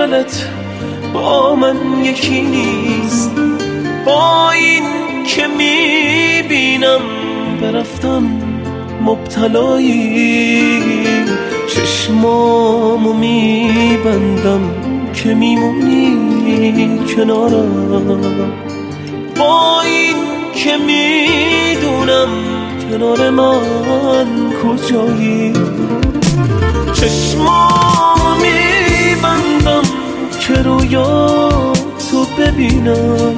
دلت با من یکی نیست، با این که میبینم به رفتن مبتلایی، چشمامو میبندم که میمونی کنارم، با این که میدونم کنار من کجایی، چشمامو میبندم که رویاتو ببینم،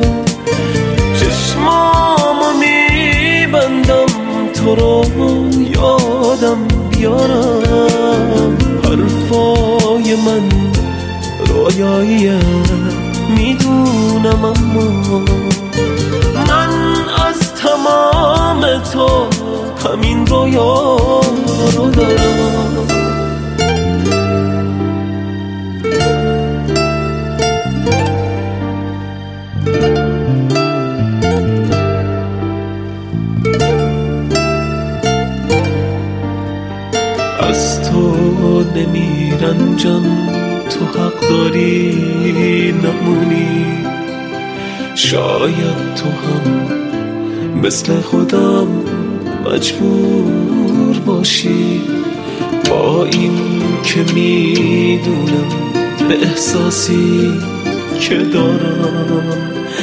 چشمامو میبندم تو رو یادم بیارم، حرفای من رویاییه میدونم، اما من از تمام تو همین رویا رو دارم. از تو نمیرنجم، تو حق داری نمونی، شاید تو هم مثل خودم مجبور باشی، با این که میدونم به احساسی که دارم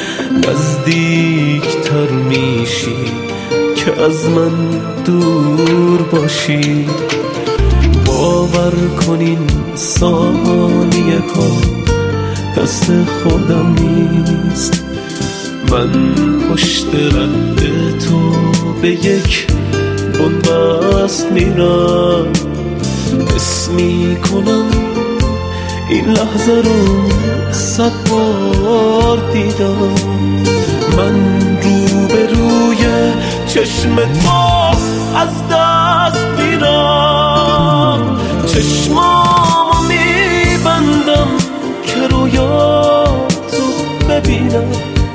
نزدیکتر میشی که از من دور باشی، باور کنین ثانیه ها دست خودم نیست، من پشت رد تو به یک بنبست میرم، حس میکنم این لحظه رو 100 بار دیدم، من روبروی چشم تو از دست میرم، چشمامو میبندم که رویاتو ببینم،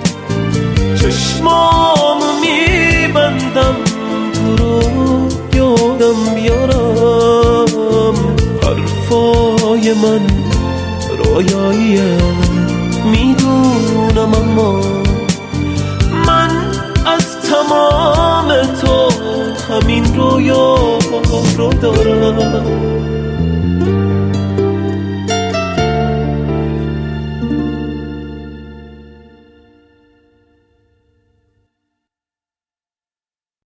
چشمامو میبندم تو رو یادم بیارم، حرفای من رویاییه میدونم، اما من از تمام تو همین رویا رو دارم.